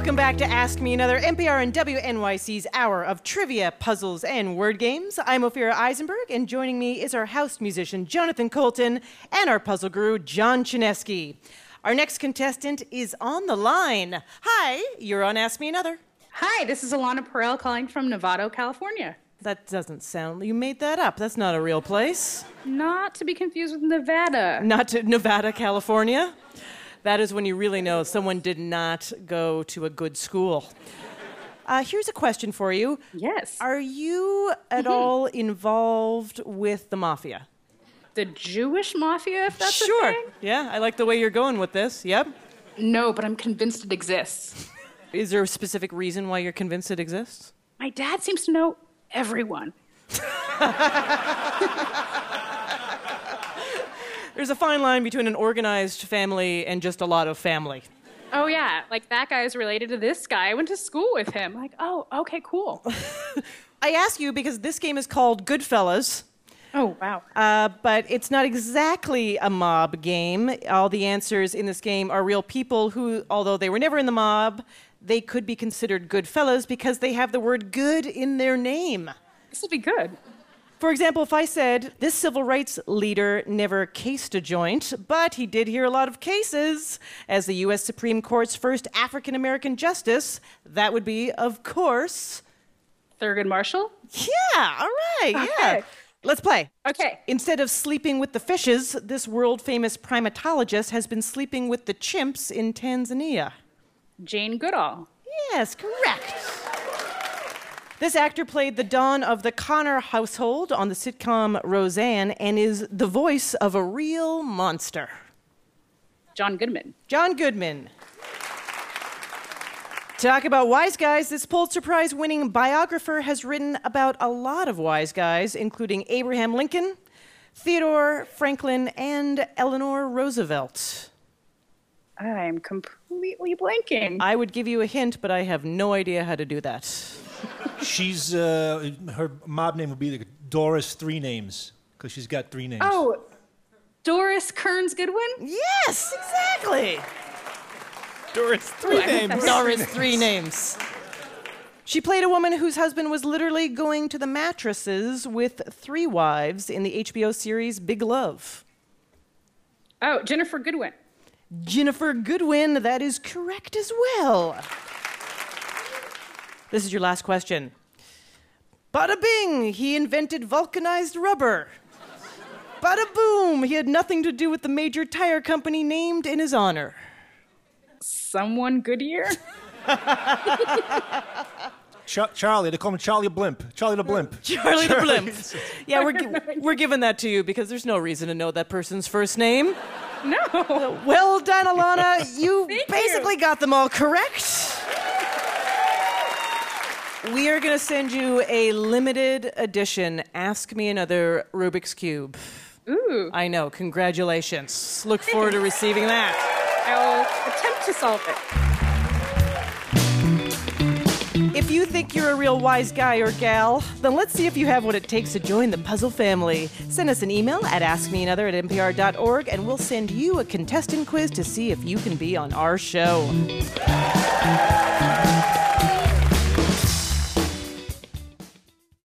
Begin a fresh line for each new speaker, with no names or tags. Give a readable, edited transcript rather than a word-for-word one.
Welcome back to Ask Me Another, NPR and WNYC's hour of trivia, puzzles, and word games. I'm Ophira Eisenberg, and joining me is our house musician, Jonathan Colton, and our puzzle guru, John Chinesky. Our next contestant is on the line. Hi, you're on Ask Me Another.
Hi, this is Alana Perel calling from Novato, California.
That doesn't sound... You made that up. That's not a real place.
Not to be confused with Nevada.
Not to Nevada, California? That is when you really know someone did not go to a good school. Here's a question for you.
Yes.
Are you at all involved with the mafia?
The Jewish mafia, if that's
Sure.
a thing?
Yeah, I like the way you're going with this. Yep.
No, but I'm convinced it exists.
Is there a specific reason why you're convinced it exists?
My dad seems to know everyone.
There's a fine line between an organized family and just a lot of family.
Oh, yeah, like that guy is related to this guy. I went to school with him. Like, oh, okay, cool.
I ask you because this game is called Goodfellas.
Oh, wow.
But it's not exactly a mob game. All the answers in this game are real people who, although they were never in the mob, they could be considered good fellas because they have the word good in their name.
This will be good.
For example, if I said, this civil rights leader never cased a joint, but he did hear a lot of cases as the U.S. Supreme Court's first African-American justice, that would be, of course...
Thurgood Marshall?
Yeah, all right,
Okay.
yeah. Let's play.
Okay.
Instead of sleeping with the fishes, this world-famous primatologist has been sleeping with the chimps in Tanzania.
Jane Goodall.
Yes, correct. This actor played the Don of the Connor household on the sitcom Roseanne and is the voice of a real monster.
John Goodman.
John Goodman. Talk about wise guys. This Pulitzer Prize-winning biographer has written about a lot of wise guys, including Abraham Lincoln, Theodore Franklin, and Eleanor Roosevelt.
I'm completely blanking.
I would give you a hint, but I have no idea how to do that.
She's, her mob name would be like Doris Three Names, because she's got three names.
Oh, Doris Kearns Goodwin?
Yes, exactly.
Doris Three Names.
Doris Three Names. She played a woman whose husband was literally going to the mattresses with three wives in the HBO series Big Love.
Oh, Jennifer Goodwin.
Jennifer Goodwin, that is correct as well. This is your last question. Bada bing, he invented vulcanized rubber. Bada boom, he had nothing to do with the major tire company named in his honor.
Someone Goodyear?
Charlie, they call him Charlie Blimp. Charlie the Blimp.
Charlie the Blimp. Yeah, we're giving that to you because there's no reason to know that person's first name.
No.
Well done, Alana. You
Thank
basically got them all correct. We are going to send you a limited edition Ask Me Another Rubik's Cube.
Ooh.
I know. Congratulations. Look forward to receiving that.
I'll attempt to solve it.
If you think you're a real wise guy or gal, then let's see if you have what it takes to join the puzzle family. Send us an email at askmeanother@npr.org, and we'll send you a contestant quiz to see if you can be on our show.